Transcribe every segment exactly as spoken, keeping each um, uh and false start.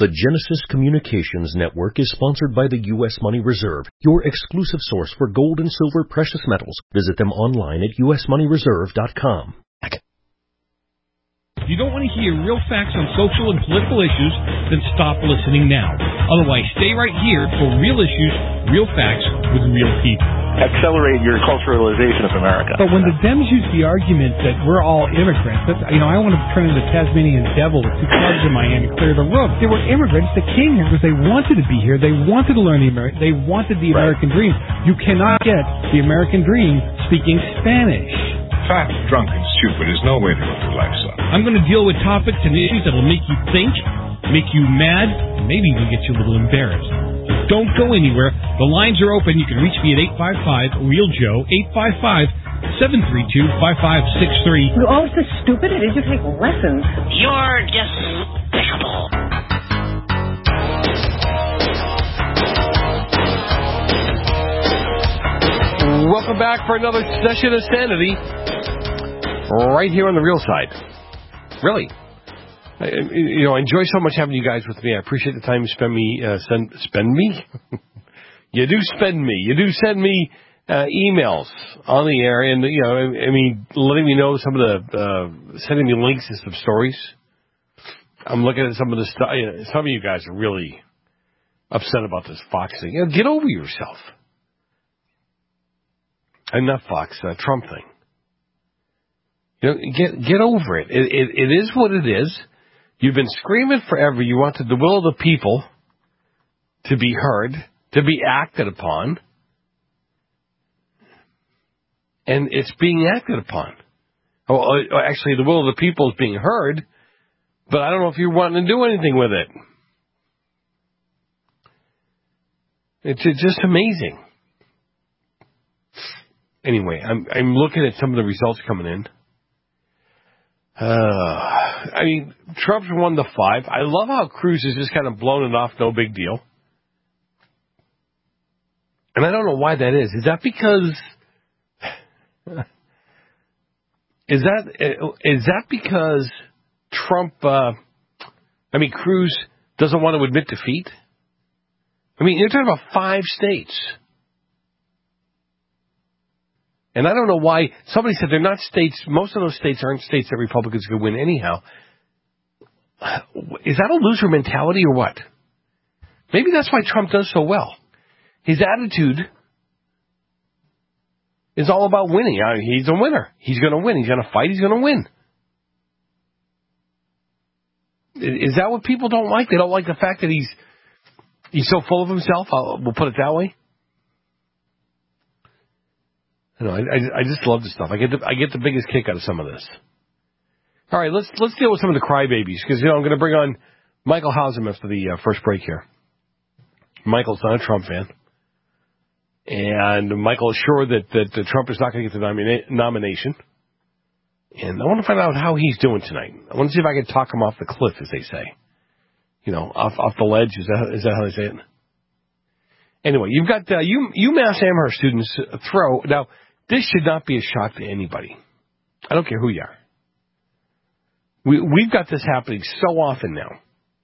The Genesis Communications Network is sponsored by the U S Money Reserve, your exclusive source for gold and silver precious metals. Visit them online at u s money reserve dot com. If you don't want to hear real facts on social and political issues, then stop listening now. Otherwise, stay right here for real issues, real facts with real people. Accelerate your culturalization of America. But when the Dems use the argument that we're all immigrants, that's, you know, I want to turn into the Tasmanian devil with two clubs in my hand and clear the room. They were immigrants that came here because they wanted to be here. They wanted to learn the American. They wanted the Right. American dream. You cannot get the American dream speaking Spanish. Fat, drunk, and stupid is no way to live your life, son. I'm going to deal with topics and issues that will make you think, make you mad, and maybe even get you a little embarrassed. So don't go anywhere. The lines are open. You can reach me at eight five five, real joe, eight five five, seven three two, five five six three. You're all so stupid, it is you take lessons. You're despicable. Welcome back for another session of Sanity, right here on the real side. Really, I, you know, I enjoy so much having you guys with me. I appreciate the time you spend me. Uh, send spend me. You do spend me. You do send me uh, emails on the air, and you know, I, I mean, letting me know some of the uh, sending me links to some stories. I'm looking at some of the stuff. You know, some of you guys are really upset about this Fox thing. You know, get over yourself. And not Fox, uh, Trump thing. You know, get get over it. It, it. it is what it is. You've been screaming forever. You wanted the will of the people to be heard, to be acted upon. And it's being acted upon. Oh, actually, the will of the people is being heard, but I don't know if you're wanting to do anything with it. It's just amazing. Anyway, I'm I'm looking at some of the results coming in. Uh, I mean, Trump's won the five. I love how Cruz has just kind of blown it off, no big deal. And I don't know why that is. Is that because... Is that is that because Trump... Uh, I mean, Cruz doesn't want to admit defeat? I mean, you're talking about five states. And I don't know why. Somebody said they're not states. Most of those states aren't states that Republicans could win anyhow. Is that a loser mentality or what? Maybe that's why Trump does so well. His attitude is all about winning. He's a winner. He's going to win. He's going to fight. He's going to win. Is that what people don't like? They don't like the fact that he's he's so full of himself? I'll, we'll put it that way. I know. I, I, I just love this stuff. I get the I get the biggest kick out of some of this. All right, let's let's deal with some of the crybabies because you know I'm going to bring on Michael Hausum after the uh, first break here. Michael's not a Trump fan, and Michael is sure that that Trump is not going to get the nomina- nomination. And I want to find out how he's doing tonight. I want to see if I can talk him off the cliff, as they say. You know, off off the ledge. Is that is that how they say it? Anyway, you've got uh, you UMass Amherst students throw now. This should not be a shock to anybody. I don't care who you are. We, we've got this happening so often now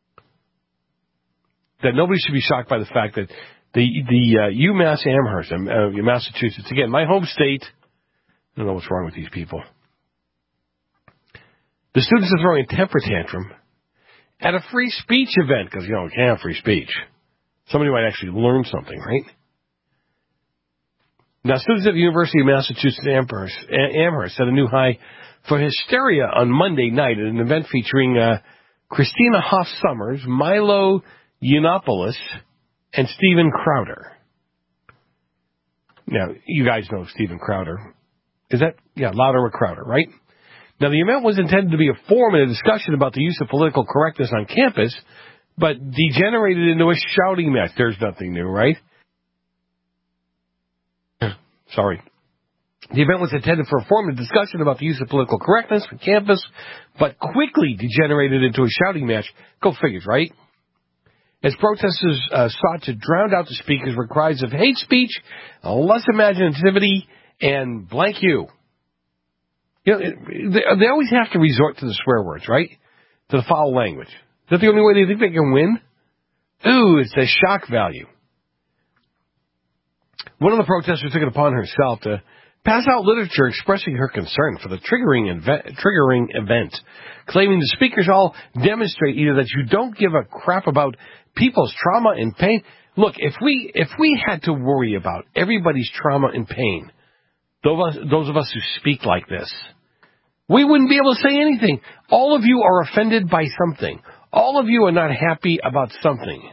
that nobody should be shocked by the fact that the the uh, UMass Amherst, uh, Massachusetts, again, my home state. I don't know what's wrong with these people. The students are throwing a temper tantrum at a free speech event because, you know, we can't have free speech. Somebody might actually learn something, right? Now, students at the University of Massachusetts Amherst, Amherst set a new high for hysteria on Monday night at an event featuring uh, Christina Hoff Sommers, Milo Yiannopoulos, and Steven Crowder. Now, you guys know Steven Crowder. Is that, yeah, Louder with Crowder, right? Now, the event was intended to be a forum and a discussion about the use of political correctness on campus, but degenerated into a shouting match. There's nothing new, right? Sorry. The event was intended for a forum and discussion about the use of political correctness on campus, but quickly degenerated into a shouting match. Go figures, right? As protesters uh, sought to drown out the speakers with cries of hate speech, less imaginativity, and blank you. You know, they, they always have to resort to the swear words, right? To the foul language. Is that the only way they think they can win? Ooh, it's a shock value. One of the protesters took it upon herself to pass out literature expressing her concern for the triggering event, triggering event, claiming the speakers all demonstrate either that you don't give a crap about people's trauma and pain. Look, if we if we had to worry about everybody's trauma and pain, those of us, those of us who speak like this, we wouldn't be able to say anything. All of you are offended by something. All of you are not happy about something.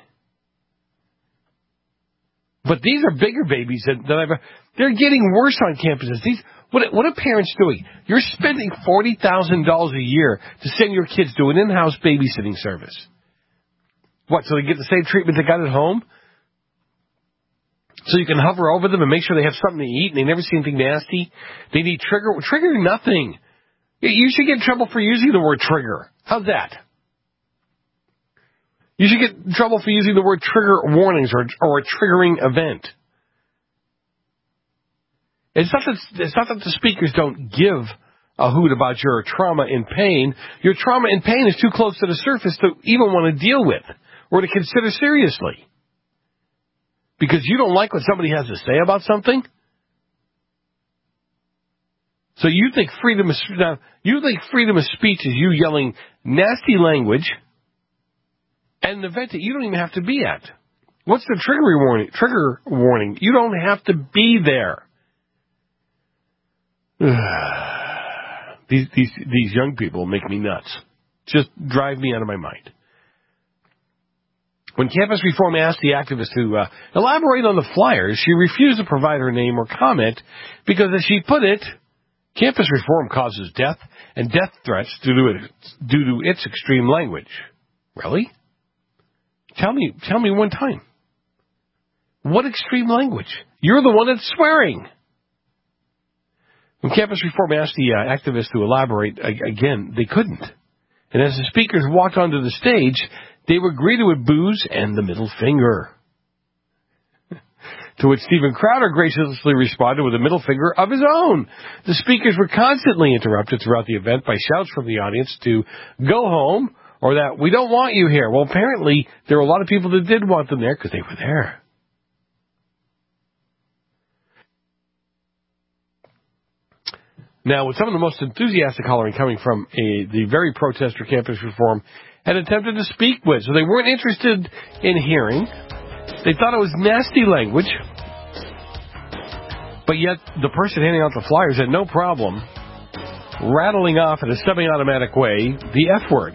But these are bigger babies than, than I've. They're getting worse on campuses. These what what are parents doing? You're spending forty thousand dollars a year to send your kids to an in-house babysitting service. What? So they get the same treatment they got at home? So you can hover over them and make sure they have something to eat and they never see anything nasty? They need trigger trigger nothing. You should get in trouble for using the word trigger. How's that? You should get in trouble for using the word trigger warnings or, or a triggering event. It's not that, it's not that the speakers don't give a hoot about your trauma and pain. Your trauma and pain is too close to the surface to even want to deal with or to consider seriously. Because you don't like what somebody has to say about something? So you think freedom of, now, you think freedom of speech is you yelling nasty language at an event that you don't even have to be at. What's the trigger warning? Trigger warning. You don't have to be there. these these these young people make me nuts. Just drive me out of my mind. When Campus Reform asked the activist to uh, elaborate on the flyers, she refused to provide her name or comment because, as she put it, Campus Reform causes death and death threats due to, it, due to its extreme language. Really? Tell me, tell me one time. What extreme language? You're the one that's swearing. When Campus Reform asked the uh, activists to elaborate, again, they couldn't. And as the speakers walked onto the stage, they were greeted with boos and the middle finger. To which Stephen Crowder graciously responded with a middle finger of his own. The speakers were constantly interrupted throughout the event by shouts from the audience to go home or that we don't want you here. Well, apparently there were a lot of people that did want them there because they were there. Now, with some of the most enthusiastic hollering coming from a, the very protester Campus Reform had attempted to speak with, so they weren't interested in hearing. They thought it was nasty language, but yet the person handing out the flyers had no problem rattling off in a semi-automatic way the F word.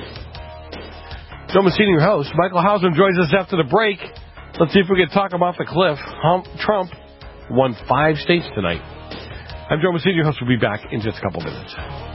Joe Messina, your host. Michael Hausman joins us after the break. Let's see if we can talk him off the cliff. Hump, Trump won five states tonight. I'm Joe Messina, your host. We'll be back in just a couple minutes.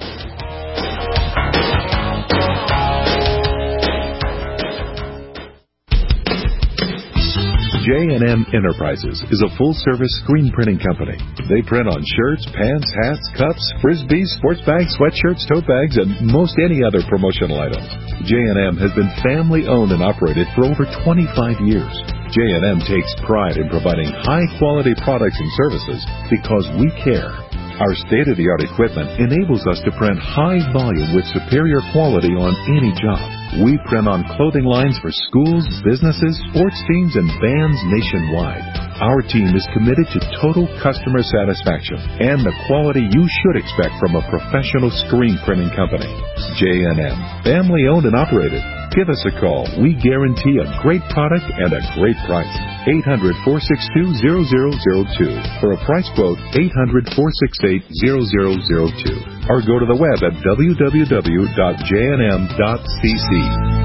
J and M Enterprises is a full-service screen printing company. They print on shirts, pants, hats, cups, frisbees, sports bags, sweatshirts, tote bags, and most any other promotional items. J and M has been family-owned and operated for over twenty-five years. J and M takes pride in providing high-quality products and services because we care. Our state-of-the-art equipment enables us to print high volume with superior quality on any job. We print on clothing lines for schools, businesses, sports teams, and bands nationwide. Our team is committed to total customer satisfaction and the quality you should expect from a professional screen printing company. J and M, family-owned and operated. Give us a call. We guarantee a great product and a great price. eight hundred, four six two, zero zero zero two. For a price quote, eight hundred, four six eight, zero zero zero two. Or go to the web at w w w dot j n m dot c c.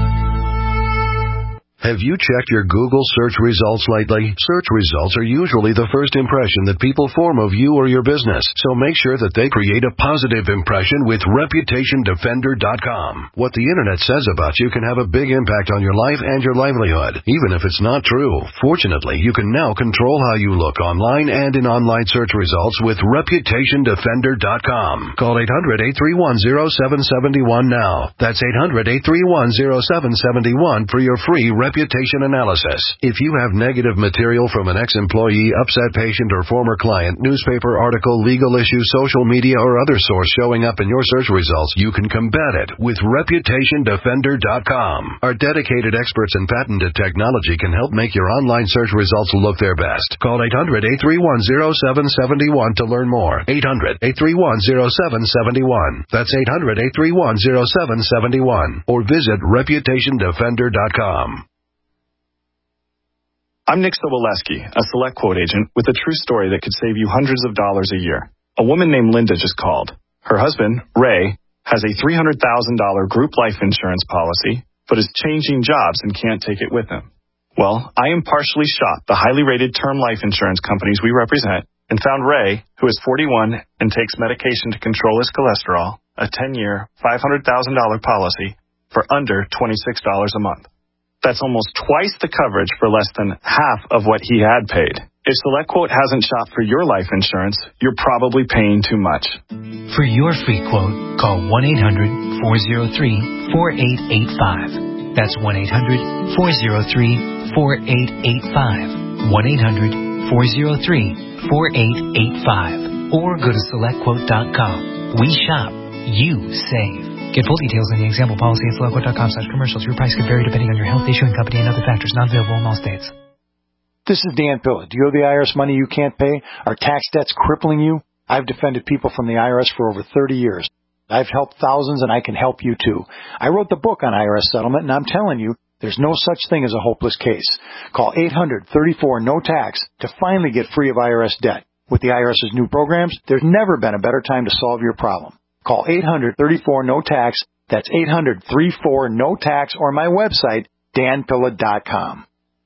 Have you checked your Google search results lately? Search results are usually the first impression that people form of you or your business, so make sure that they create a positive impression with reputation defender dot com. What the Internet says about you can have a big impact on your life and your livelihood, even if it's not true. Fortunately, you can now control how you look online and in online search results with reputation defender dot com. Call eight hundred, eight three one, zero seven seven one now. That's eight hundred, eight three one, zero seven seven one for your free reputation reputation analysis. If you have negative material from an ex-employee, upset patient, or former client, newspaper article, legal issue, social media, or other source showing up in your search results, you can combat it with reputation defender dot com. Our dedicated experts and patented technology can help make your online search results look their best. Call eight hundred, eight three one, zero seven seven one to learn more. eight hundred, eight three one, zero seven seven one. That's eight hundred, eight three one, zero seven seven one. Or visit reputation defender dot com. I'm Nick Soboleski, a Select Quote agent with a true story that could save you hundreds of dollars a year. A woman named Linda just called. Her husband, Ray, has a three hundred thousand dollars group life insurance policy, but is changing jobs and can't take it with him. Well, I impartially shot the highly rated term life insurance companies we represent and found Ray, who is forty-one and takes medication to control his cholesterol, a ten-year, five hundred thousand dollars policy for under twenty-six dollars a month. That's almost twice the coverage for less than half of what he had paid. If SelectQuote hasn't shopped for your life insurance, you're probably paying too much. For your free quote, call one eight hundred, four oh three, four eight eight five. That's one eight hundred, four oh three, four eight eight five. one eight hundred, four oh three, four eight eight five. Or go to select quote dot com. We shop. You save. Get full details in the example policy at select quote dot com slash commercials. Your price could vary depending on your health, issuing company, and other factors. Not available in all states. This is Dan Pilla. Do you owe the I R S money you can't pay? Are tax debts crippling you? I've defended people from the I R S for over thirty years. I've helped thousands, and I can help you too. I wrote the book on I R S settlement, and I'm telling you, there's no such thing as a hopeless case. Call eight hundred, thirty-four, no tax to finally get free of I R S debt. With the IRS's new programs, there's never been a better time to solve your problem. Call eight hundred, thirty-four, no tax. That's eight hundred, thirty-four, no tax, or my website, dan pilla dot com.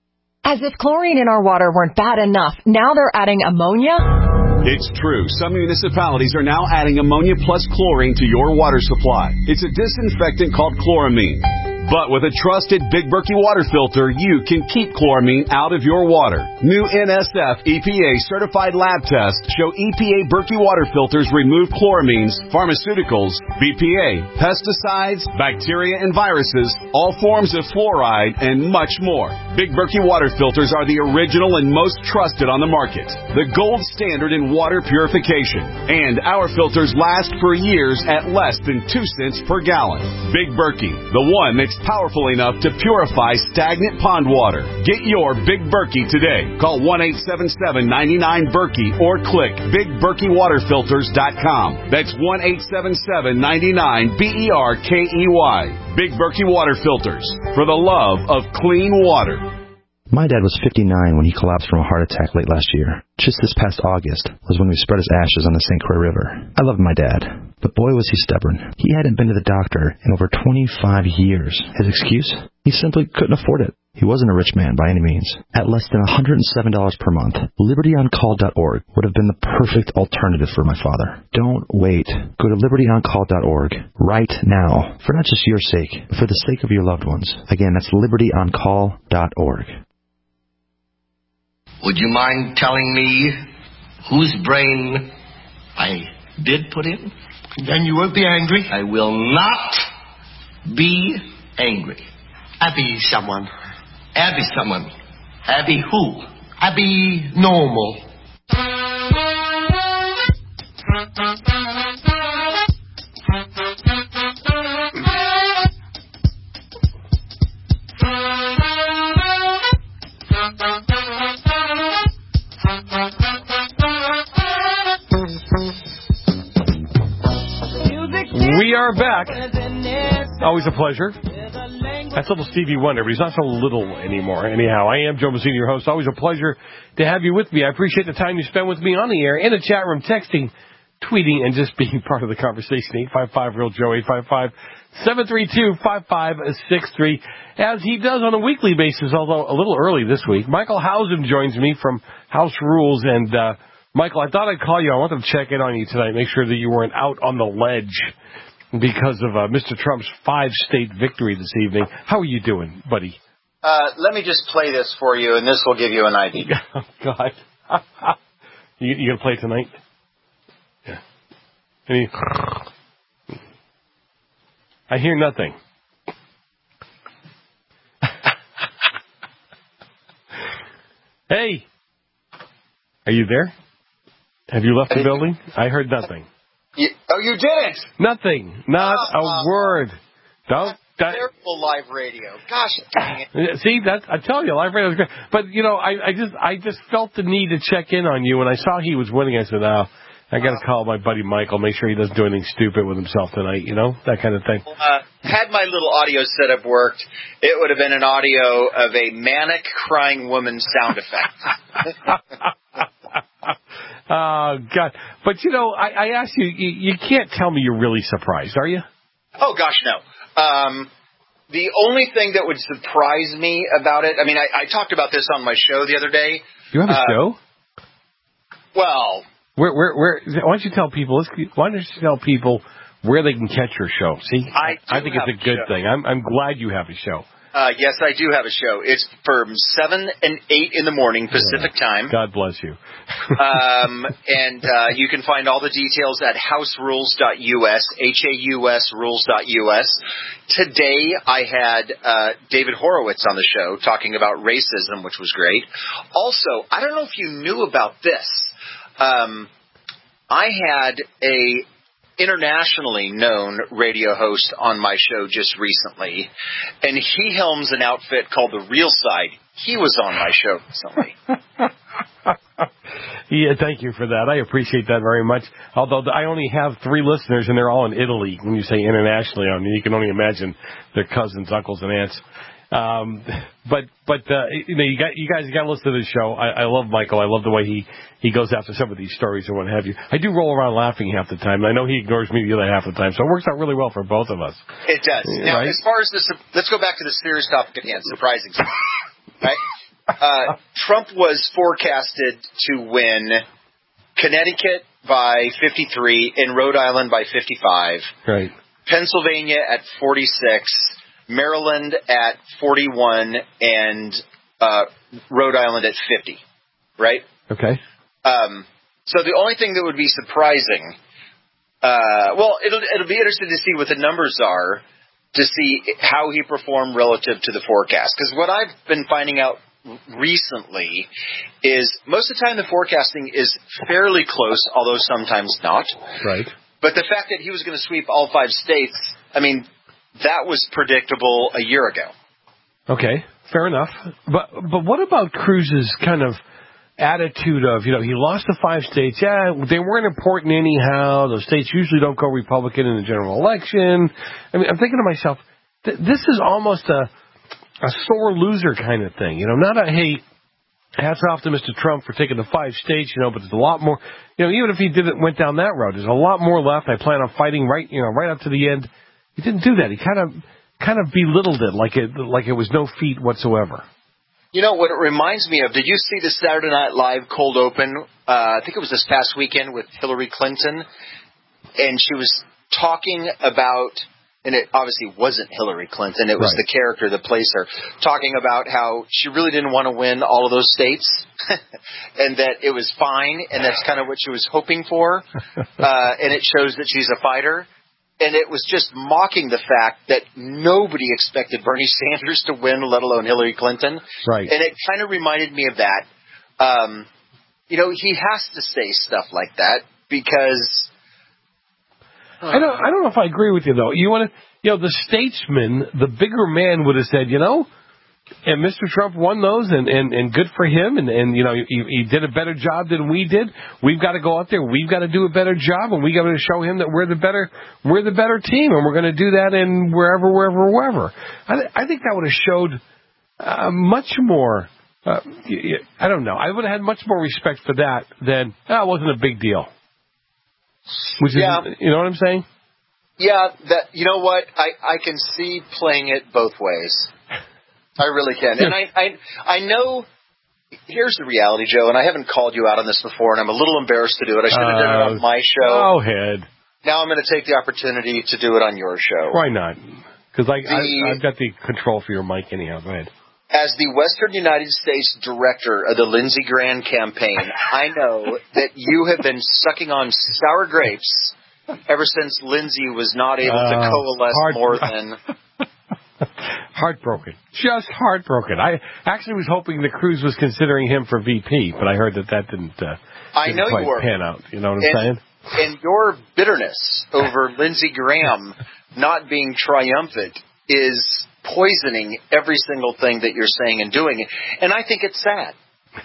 As if chlorine in our water weren't bad enough, now they're adding ammonia? It's true. Some municipalities are now adding ammonia plus chlorine to your water supply. It's a disinfectant called chloramine. But with a trusted Big Berkey water filter, you can keep chloramine out of your water. New N S F E P A certified lab tests show E P A Berkey water filters remove chloramines, pharmaceuticals, B P A, pesticides, bacteria and viruses, all forms of fluoride, and much more. Big Berkey water filters are the original and most trusted on the market. The gold standard in water purification. And our filters last for years at less than two cents per gallon. Big Berkey, the one that's powerful enough to purify stagnant pond water. Get your Big Berkey today. Call one eight seven seven, nine nine, Berkey or click big berkey water filters dot com. That's one eight seven seven, nine nine, B E R K E Y. Big Berkey Water Filters. For the love of clean water. My dad was fifty-nine when he collapsed from a heart attack late last year. Just this past August was when we spread his ashes on the Saint Croix River. I loved my dad, but boy was he stubborn. He hadn't been to the doctor in over twenty-five years. His excuse? He simply couldn't afford it. He wasn't a rich man by any means. At less than one hundred seven dollars per month, liberty on call dot org would have been the perfect alternative for my father. Don't wait. Go to liberty on call dot org right now, for not just your sake, but for the sake of your loved ones. Again, that's liberty on call dot org. Would you mind telling me whose brain I did put in? Then you won't be angry? I will not be angry. Abby someone. Abby someone. Abby who? Abby normal. We are back. Always a pleasure. That's little Stevie Wonder, but he's not so little anymore. Anyhow, I am Joe Mazzini, your host. Always a pleasure to have you with me. I appreciate the time you spend with me on the air, in the chat room, texting, tweeting, and just being part of the conversation. eight five five, real Joe, eight five five, seven three two, five five six three. As he does on a weekly basis, although a little early this week, Michael Hausum joins me from House Rules. And, uh, Michael, I thought I'd call you. I wanted to check in on you tonight, make sure that you weren't out on the ledge because of uh, Mister Trump's five-state victory this evening. How are you doing, buddy? Uh, let me just play this for you, and this will give you an idea. Oh, God. you you going to play it tonight? Yeah. Any... I hear nothing. Hey, are you there? Have you left the building? I heard nothing. You, oh, you didn't? Nothing. Not uh, a word. Don't. That, terrible live radio. Gosh dang it. See, that's, I tell you, live radio is great. But, you know, I, I just I just felt the need to check in on you. When I saw he was winning, I said, oh, I got to uh, call my buddy Michael, make sure he doesn't do anything stupid with himself tonight, you know, that kind of thing. Uh, had my little audio setup worked, it would have been an audio of a manic crying woman's sound effect. Oh, God. But, you know, I, I asked you, you, you can't tell me you're really surprised, are you? Oh, gosh, no. Um, the only thing that would surprise me about it, I mean, I, I talked about this on my show the other day. You have a uh, show? Well. Where, where, where, why don't you tell people, let's, why don't you tell people where they can catch your show? See, I, I think it's a good a thing. I'm, I'm glad you have a show. Uh, yes, I do have a show. It's from seven and eight in the morning Pacific yeah. time. God bless you. um, and uh, you can find all the details at house rules dot U S, H A U S rules dot U S. Today I had uh, David Horowitz on the show talking about racism, which was great. Also, I don't know if you knew about this. Um, I had a internationally known radio host on my show just recently, and he helms an outfit called The Real Side. He was on my show recently. Yeah, thank you for that. I appreciate that very much. Although I only have three listeners, and they're all in Italy. When you say internationally, I mean, you can only imagine their cousins, uncles, and aunts. Um, but, but, uh, you know, you got, you guys got to listen to the show. I, I love Michael. I love the way he, he goes after some of these stories and what have you. I do roll around laughing half the time. And I know he ignores me the other half the time. So it works out really well for both of us. It does. Now, right? As far as this, let's go back to the serious topic at hand, surprising. Right? Uh, Trump was forecasted to win Connecticut by fifty-three, in Rhode Island by fifty-five. Right. Pennsylvania at forty-six. Maryland at forty-one, and uh, Rhode Island at fifty, right? Okay. Um, so the only thing that would be surprising, uh, well, it'll it'll be interesting to see what the numbers are, to see how he performed relative to the forecast. Because what I've been finding out recently is most of the time the forecasting is fairly close, although sometimes not. Right. But the fact that he was going to sweep all five states, I mean, that was predictable a year ago. Okay, fair enough. But but what about Cruz's kind of attitude of, you know, he lost the five states. Yeah, they weren't important anyhow. Those states usually don't go Republican in the general election. I mean, I'm thinking to myself, th- this is almost a a sore loser kind of thing. You know, not a, hey, hats off to Mister Trump for taking the five states, you know, but there's a lot more. You know, even if he didn't went down that road, there's a lot more left. I plan on fighting right, you know, right up to the end. He didn't do that. He kind of kind of belittled it like it like it was no feat whatsoever. You know what it reminds me of? Did you see the Saturday Night Live cold open? Uh, I think it was this past weekend with Hillary Clinton, and she was talking about, and it obviously wasn't Hillary Clinton. It was right. the character that plays her, talking about how she really didn't want to win all of those states, and that it was fine, and that's kind of what she was hoping for, uh, and it shows that she's a fighter. And it was just mocking the fact that nobody expected Bernie Sanders to win, let alone Hillary Clinton. Right. And it kind of reminded me of that. Um, you know, he has to say stuff like that because uh, I don't. I don't know if I agree with you though. You want to, you know, the statesman, the bigger man would have said, you know, and Mister Trump won those, and, and, and good for him, and, and you know, he, he did a better job than we did. We've got to go out there, we've got to do a better job, and we got to show him that we're the better, we're the better team, and we're going to do that in wherever, wherever, wherever. I, th- I think that would have showed uh, much more. Uh, I don't know. I would have had much more respect for that than oh, it wasn't a big deal. Which yeah. is, you know what I'm saying? Yeah. That you know what I I can see playing it both ways. I really can. And I, I I know, here's the reality, Joe, and I haven't called you out on this before, and I'm a little embarrassed to do it. I should have uh, done it on my show. Go ahead. Now I'm going to take the opportunity to do it on your show. Why not? Because I, I, I've got the control for your mic anyhow. Go ahead. As the Western United States director of the Lindsey Graham campaign, I know that you have been sucking on sour grapes ever since Lindsey was not able to uh, coalesce hard, more than... Heartbroken. Just heartbroken. I actually was hoping that Cruz was considering him for V P, but I heard that that didn't, uh, I didn't know quite you were. pan out. You know what I'm and, saying? And your bitterness over Lindsey Graham not being triumphant is poisoning every single thing that you're saying and doing. And I think it's sad.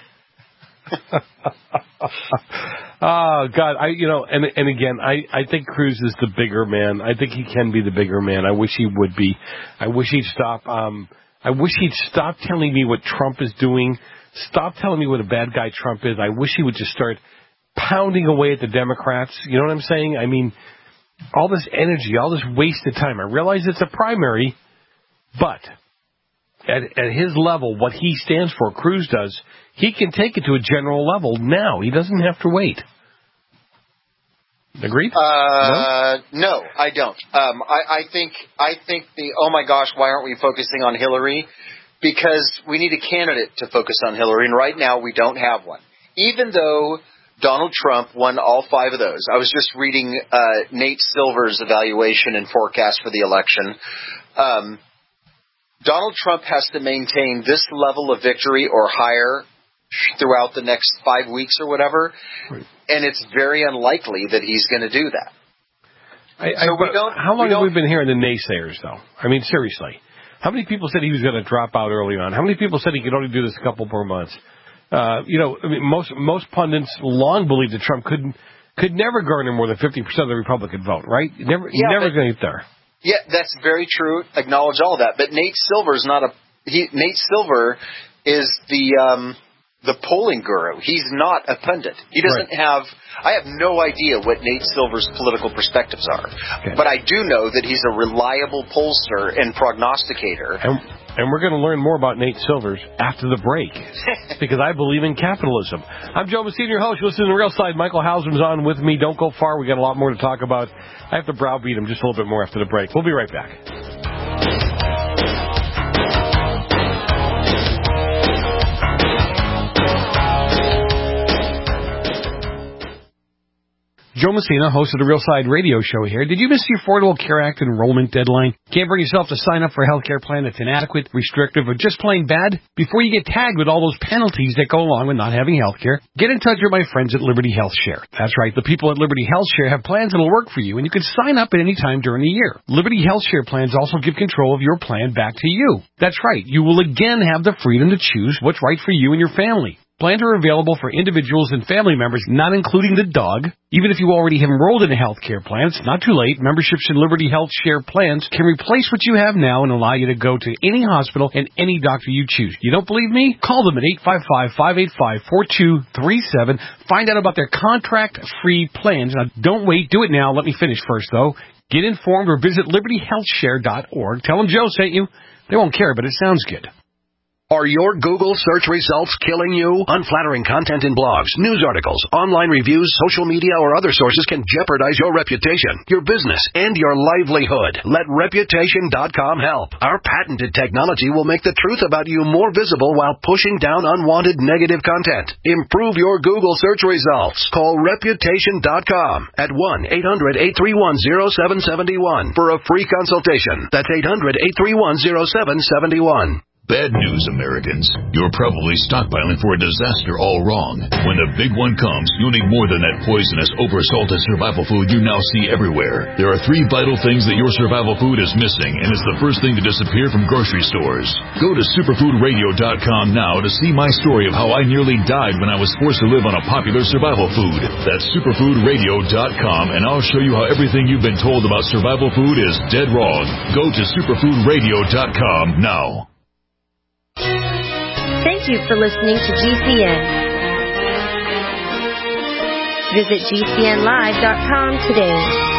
Oh God, I you know, and and again, I I think Cruz is the bigger man. I think he can be the bigger man. I wish he would be. I wish he'd stop. Um, I wish he'd stop telling me what Trump is doing. Stop telling me what a bad guy Trump is. I wish he would just start pounding away at the Democrats. You know what I'm saying? I mean, all this energy, all this wasted time. I realize it's a primary, but at at his level, what he stands for, Cruz does. He can take it to a general level now. He doesn't have to wait. Agreed? Uh, no? no, I don't. Um, I, I think I think the, oh my gosh, why aren't we focusing on Hillary? Because we need a candidate to focus on Hillary, and right now we don't have one. Even though Donald Trump won all five of those. I was just reading uh, Nate Silver's evaluation and forecast for the election. Um, Donald Trump has to maintain this level of victory or higher throughout the next five weeks or whatever, right. And it's very unlikely that he's going to do that. I, I, so we don't, how long we have we been hearing the naysayers, though? I mean, seriously. How many people said he was going to drop out early on? How many people said he could only do this a couple more months? Uh, you know, I mean, most most pundits long believed that Trump could could never garner more than fifty percent of the Republican vote, right? Never, yeah, never going to get there. Yeah, that's very true. Acknowledge all of that. But Nate Silver's not a he. Nate Silver is the um, the polling guru. He's not a pundit. He doesn't right. have. I have no idea what Nate Silver's political perspectives are, okay. But I do know that he's a reliable pollster and prognosticator. And, and we're going to learn more about Nate Silvers after the break, because I believe in capitalism. I'm Joe Messina, your host. You're listening to Real Side. Michael Hauserman's on with me. Don't go far. We got a lot more to talk about. I have to browbeat him just a little bit more after the break. We'll be right back. Joe Messina, host of the Real Side radio show here. Did you miss the Affordable Care Act enrollment deadline? Can't bring yourself to sign up for a health care plan that's inadequate, restrictive, or just plain bad? Before you get tagged with all those penalties that go along with not having health care, get in touch with my friends at Liberty Health Share. That's right, the people at Liberty Health Share have plans that'll work for you, and you can sign up at any time during the year. Liberty Health Share plans also give control of your plan back to you. That's right, you will again have the freedom to choose what's right for you and your family. Plans are available for individuals and family members, not including the dog. Even if you already have enrolled in a health care plan, it's not too late. Memberships in Liberty Health Share plans can replace what you have now and allow you to go to any hospital and any doctor you choose. You don't believe me? Call them at eight five five, five eight five, four two three seven. Find out about their contract-free plans. Now, don't wait. Do it now. Let me finish first, though. Get informed or visit liberty health share dot org. Tell them Joe sent you. They won't care, but it sounds good. Are your Google search results killing you? Unflattering content in blogs, news articles, online reviews, social media, or other sources can jeopardize your reputation, your business, and your livelihood. Let reputation dot com help. Our patented technology will make the truth about you more visible while pushing down unwanted negative content. Improve your Google search results. Call reputation dot com at one eight hundred, eight three one, zero seven seven one for a free consultation. That's eight hundred, eight three one, zero seven seven one. Bad news, Americans. You're probably stockpiling for a disaster all wrong. When the big one comes, you'll need more than that poisonous, over-salted survival food you now see everywhere. There are three vital things that your survival food is missing, and it's the first thing to disappear from grocery stores. Go to superfood radio dot com now to see my story of how I nearly died when I was forced to live on a popular survival food. That's superfood radio dot com, and I'll show you how everything you've been told about survival food is dead wrong. Go to superfood radio dot com now. Thank you for listening to G C N. Visit G C N live dot com today.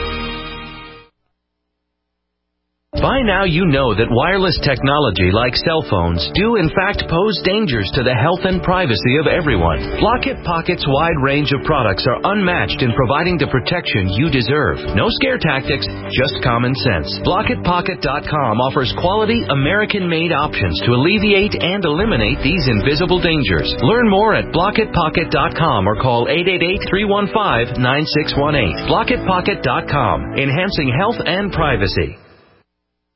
By now you know that wireless technology like cell phones do in fact pose dangers to the health and privacy of everyone. Blockit Pocket's wide range of products are unmatched in providing the protection you deserve. No scare tactics, just common sense. Blockit Pocket dot com offers quality American-made options to alleviate and eliminate these invisible dangers. Learn more at Blockit Pocket dot com or call eight eight eight, three one five, nine six one eight. Blockit Pocket dot com, enhancing health and privacy.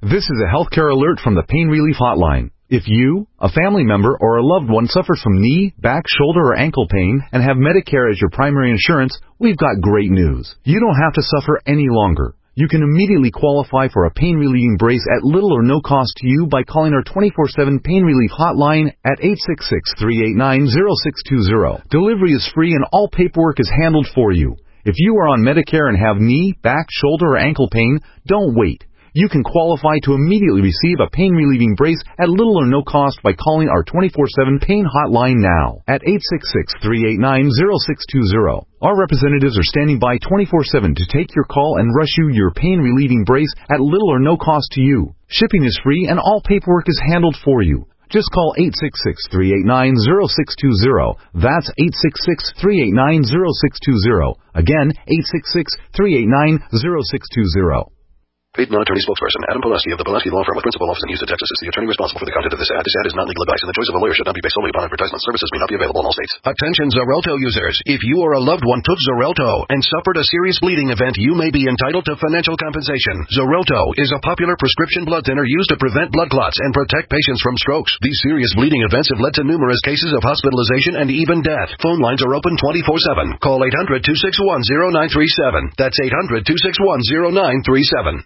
This is a healthcare alert from the Pain Relief Hotline. If you, a family member, or a loved one suffers from knee, back, shoulder, or ankle pain and have Medicare as your primary insurance, we've got great news. You don't have to suffer any longer. You can immediately qualify for a pain-relieving brace at little or no cost to you by calling our twenty-four seven Pain Relief Hotline at eight six six, three eight nine, zero six two zero. Delivery is free and all paperwork is handled for you. If you are on Medicare and have knee, back, shoulder, or ankle pain, don't wait. You can qualify to immediately receive a pain-relieving brace at little or no cost by calling our twenty-four seven Pain Hotline now at eight six six, three eight nine, zero six two zero. Our representatives are standing by twenty-four seven to take your call and rush you your pain-relieving brace at little or no cost to you. Shipping is free and all paperwork is handled for you. Just call eight six six, three eight nine, zero six two zero. That's eight six six, three eight nine, zero six two zero. Again, eight six six, three eight nine, zero six two zero. Paid non-attorney spokesperson Adam Pulaski of the Pulaski Law Firm with principal office in Houston, Texas is the attorney responsible for the content of this ad. This ad is not legal advice, and the choice of a lawyer should not be based solely upon advertisement. Services may not be available in all states. Attention Xarelto users. If you or a loved one took Xarelto and suffered a serious bleeding event, you may be entitled to financial compensation. Xarelto is a popular prescription blood thinner used to prevent blood clots and protect patients from strokes. These serious bleeding events have led to numerous cases of hospitalization and even death. Phone lines are open twenty-four seven. Call eight hundred, two six one, zero nine three seven. That's eight hundred, two six one, zero nine three seven.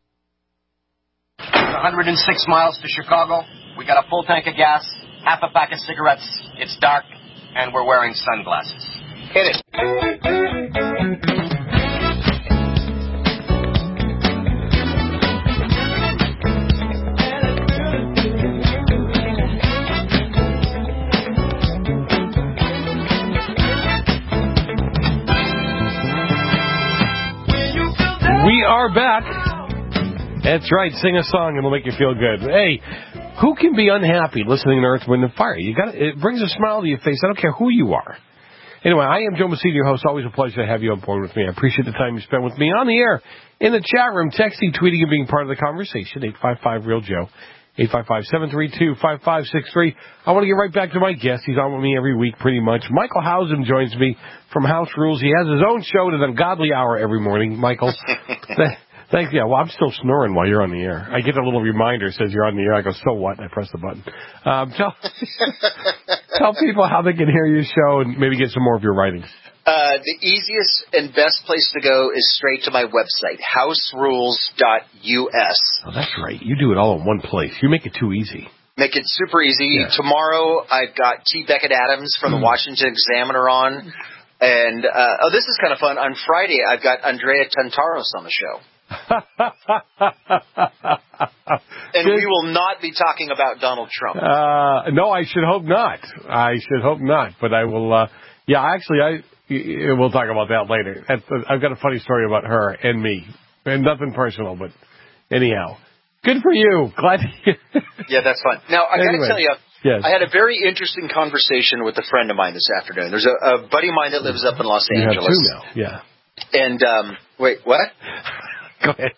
one hundred six miles to Chicago. We got a full tank of gas, half a pack of cigarettes. It's dark, and we're wearing sunglasses. Hit it. We are back. That's right. Sing a song and it'll make you feel good. Hey, who can be unhappy listening to Earth, Wind, and Fire? You got it brings a smile to your face. I don't care who you are. Anyway, I am Joe Messina, your host. Always a pleasure to have you on board with me. I appreciate the time you spent with me on the air, in the chat room, texting, tweeting, and being part of the conversation. eight five five, real Joe. eight five five, seven three two, five five six three. I want to get right back to my guest. He's on with me every week pretty much. Michael Hausum joins me from House Rules. He has his own show at an ungodly hour every morning. Michael, thanks. Yeah, well, I'm still snoring while you're on the air. I get a little reminder, says you're on the air. I go, so what? And I press the button. Um, tell, tell people how they can hear your show and maybe get some more of your writings. Uh, the easiest and best place to go is straight to my website, house rules dot U S. Oh, that's right. You do it all in one place. You make it too easy. Make it super easy. Yeah. Tomorrow, I've got T. Beckett Adams from the Washington Examiner on. And, uh, oh, this is kind of fun. On Friday, I've got Andrea Tantaros on the show. And we will not be talking about Donald Trump. Uh, no, I should hope not. I should hope not. But I will, uh, yeah, actually, I, we'll talk about that later. I've got a funny story about her and me. And nothing personal, but anyhow. Good for you. Glad to Yeah, that's fun. Now, I anyway, got to tell you, yes. I had a very interesting conversation with a friend of mine this afternoon. There's a, a buddy of mine that lives up in Los you Angeles. You have two now, yeah. And, um, wait, what? Go ahead.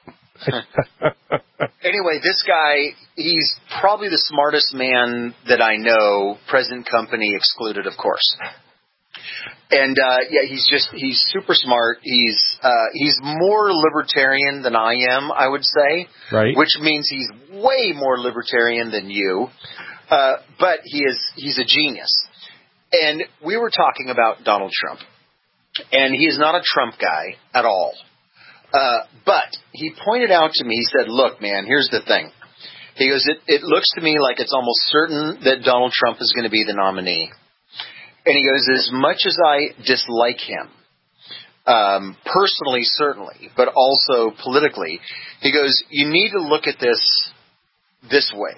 Anyway, this guy, he's probably the smartest man that I know, present company excluded, of course. And, uh, yeah, he's just, he's super smart. He's, uh, he's more libertarian than I am, I would say. Right. Which means he's way more libertarian than you. Uh, but he is, he's a genius. And we were talking about Donald Trump. And he is not a Trump guy at all. Uh, but he pointed out to me, he said, look, man, here's the thing. He goes, it, it looks to me like it's almost certain that Donald Trump is going to be the nominee. And he goes, as much as I dislike him, um, personally, certainly, but also politically, he goes, you need to look at this this way.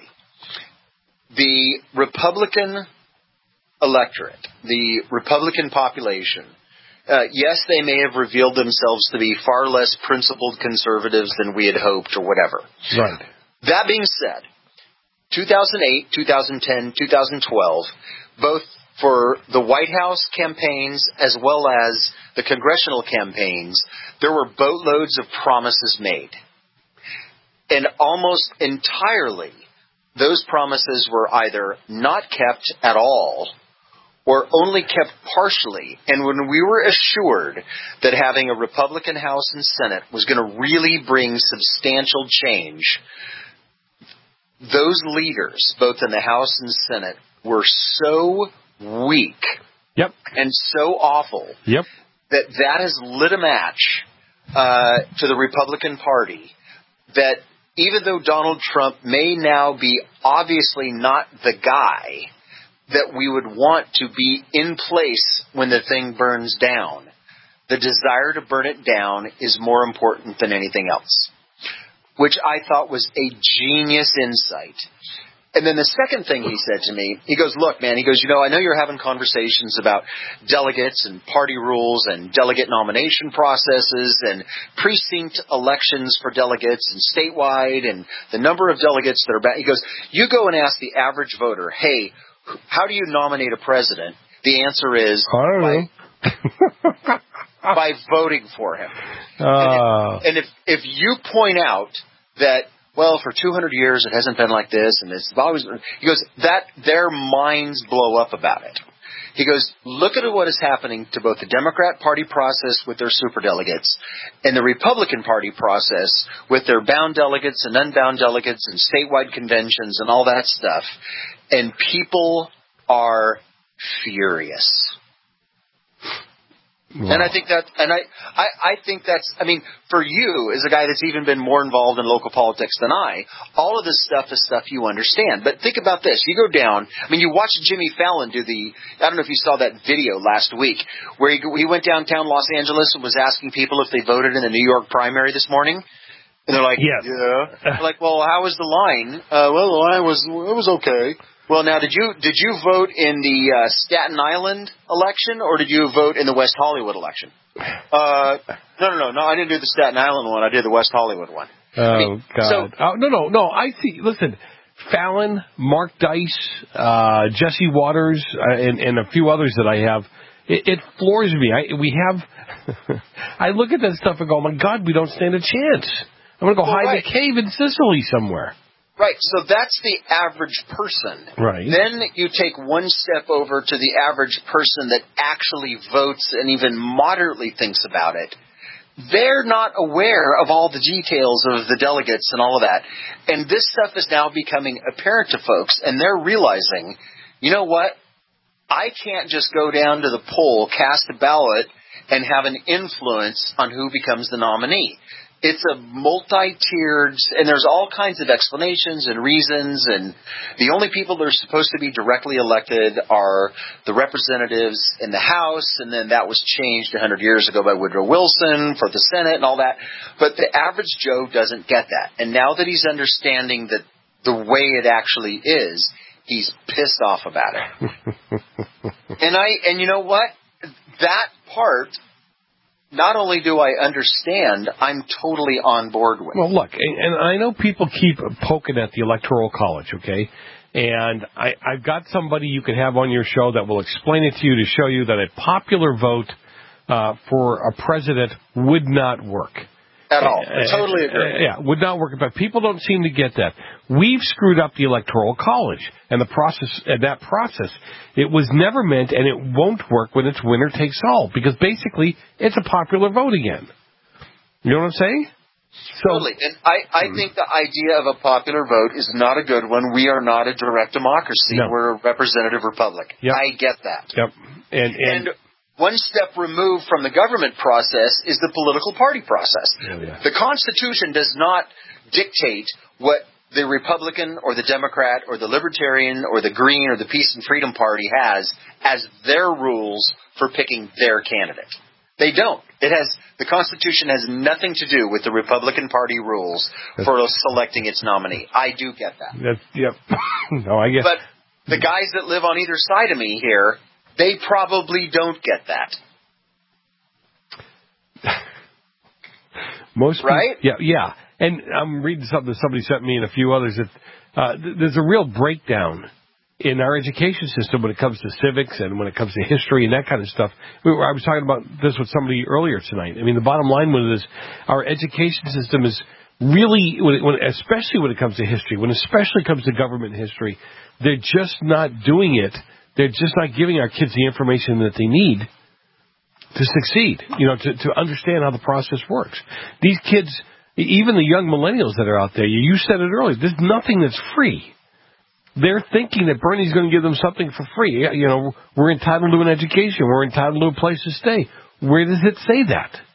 The Republican electorate, the Republican population, uh, yes, they may have revealed themselves to be far less principled conservatives than we had hoped or whatever. Right. That being said, two thousand eight, two thousand ten, two thousand twelve, both for the White House campaigns as well as the congressional campaigns, there were boatloads of promises made. And almost entirely, those promises were either not kept at all or only kept partially. And when we were assured that having a Republican House and Senate was going to really bring substantial change, those leaders, both in the House and Senate, were so weak yep. and so awful yep. that that has lit a match uh, to the Republican Party that even though Donald Trump may now be obviously not the guy that we would want to be in place when the thing burns down, the desire to burn it down is more important than anything else, which I thought was a genius insight. And then the second thing he said to me, he goes, look, man, he goes, you know, I know you're having conversations about delegates and party rules and delegate nomination processes and precinct elections for delegates and statewide and the number of delegates that are back. He goes, you go and ask the average voter, hey, how do you nominate a president? The answer is by, by voting for him. Uh. And, if, and if if you point out that, well, for two hundred years it hasn't been like this, and it's always, he goes, that their minds blow up about it. He goes, look at what is happening to both the Democrat Party process with their superdelegates and the Republican Party process with their bound delegates and unbound delegates and statewide conventions and all that stuff. And people are furious. Wow. And I think that, and I, I, I think that's, I mean, for you, as a guy that's even been more involved in local politics than I, all of this stuff is stuff you understand. But think about this. You go down, I mean, you watched Jimmy Fallon do the, I don't know if you saw that video last week, where he, he went downtown Los Angeles and was asking people if they voted in the New York primary this morning. And they're like, yes. yeah. They're like, well, how was the line? Uh, well, the line was, it was okay. Well, now, did you did you vote in the uh, Staten Island election, or did you vote in the West Hollywood election? Uh, no, no, no, no. I didn't do the Staten Island one. I did the West Hollywood one. Oh, I mean, God. So, oh, no, no, no. I see. Listen, Fallon, Mark Dice, uh, Jesse Waters, uh, and, and a few others that I have. It, it floors me. I, we have. I look at that stuff and go, oh, my God, we don't stand a chance. I'm going to go well, hide right. in a cave in Sicily somewhere. Right, so that's the average person. Right. Then you take one step over to the average person that actually votes and even moderately thinks about it. They're not aware of all the details of the delegates and all of that. And this stuff is now becoming apparent to folks, and they're realizing, you know what? I can't just go down to the poll, cast a ballot, and have an influence on who becomes the nominee. It's a multi-tiered, and there's all kinds of explanations and reasons, and the only people that are supposed to be directly elected are the representatives in the House, and then that was changed one hundred years ago by Woodrow Wilson for the Senate and all that. But the average Joe doesn't get that. And now that he's understanding that the way it actually is, he's pissed off about it. and I, and you know what? That part, not only do I understand, I'm totally on board with. Well, look, and I know people keep poking at the Electoral College, okay? And I, I've got somebody you can have on your show that will explain it to you to show you that a popular vote uh, for a president would not work. At all. I totally agree. Uh, yeah, would not work. But people don't seem to get that. We've screwed up the Electoral College and the process. And that process, it was never meant, and it won't work when it's winner takes all, because basically it's a popular vote again. You know what I'm saying? So, totally. And I, I mm-hmm. think the idea of a popular vote is not a good one. We are not a direct democracy. No. We're a representative republic. Yep. I get that. Yep. And, and, and one step removed from the government process is the political party process. Oh, yeah. The Constitution does not dictate what the Republican or the Democrat or the Libertarian or the Green or the Peace and Freedom Party has as their rules for picking their candidate. They don't. It has the Constitution has nothing to do with the Republican Party rules for selecting its nominee. I do get that. That's, yep. No, I get. But the guys that live on either side of me here, they probably don't get that. Most right? People, yeah, yeah. And I'm reading something that somebody sent me and a few others that uh, th- there's a real breakdown in our education system when it comes to civics and when it comes to history and that kind of stuff. We were, I was talking about this with somebody earlier tonight. I mean, the bottom line with it is our education system is really, when, it, when especially when it comes to history, when especially comes to government history, they're just not doing it. They're just not giving our kids the information that they need to succeed, you know, to, to understand how the process works. These kids, even the young millennials that are out there, you said it earlier, there's nothing that's free. They're thinking that Bernie's going to give them something for free. You know, we're entitled to an education. We're entitled to a place to stay. Where does it say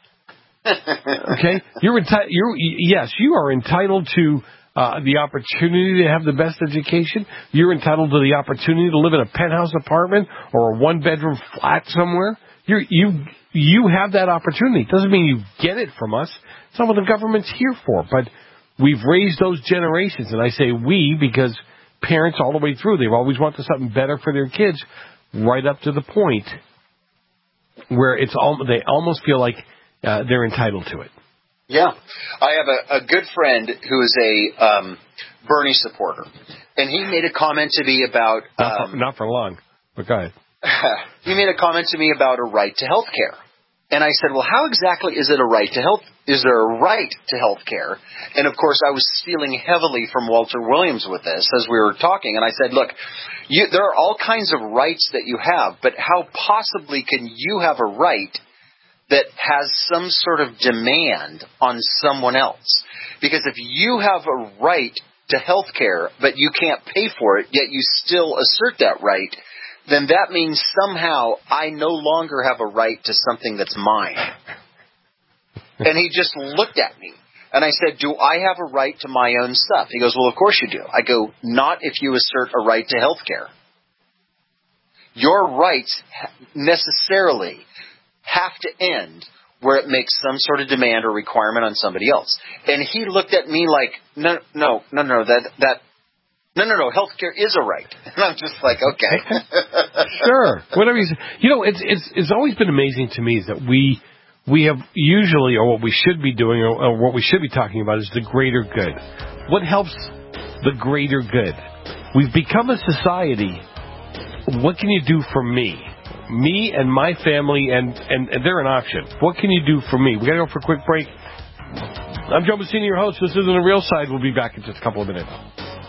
that? Okay? You're entitled, you're, yes, you are entitled to uh, the opportunity to have the best education. You're entitled to the opportunity to live in a penthouse apartment or a one-bedroom flat somewhere. You're, you you have that opportunity. It doesn't mean you get it from us. It's not what the government's here for. But we've raised those generations, and I say we because parents all the way through, they've always wanted something better for their kids, right up to the point where it's all, they almost feel like uh, they're entitled to it. Yeah. I have a, a good friend who is a um, Bernie supporter, and he made a comment to me about... Um, not, for, not for long, but go ahead. He made a comment to me about a right to health care. And I said, well, how exactly is it a right to health? Is there a right to health care? And, of course, I was stealing heavily from Walter Williams with this as we were talking. And I said, look, you, there are all kinds of rights that you have, but how possibly can you have a right that has some sort of demand on someone else? Because if you have a right to health care, but you can't pay for it, yet you still assert that right, then that means somehow I no longer have a right to something that's mine. And he just looked at me. And I said, do I have a right to my own stuff? He goes, well, of course you do. I go, not if you assert a right to health care. Your rights necessarily have to end where it makes some sort of demand or requirement on somebody else. And he looked at me like, no, no, no, no, that, that, No, no, no. Healthcare is a right, and I'm just like, okay, sure, whatever you say. You know, it's it's it's always been amazing to me is that we we have usually, or what we should be doing, or, or what we should be talking about is the greater good. What helps the greater good? We've become a society. What can you do for me, me and my family, and and, and they're an option. What can you do for me? We got to go for a quick break. I'm Joe Messina, your host. This isn't a real side. We'll be back in just a couple of minutes.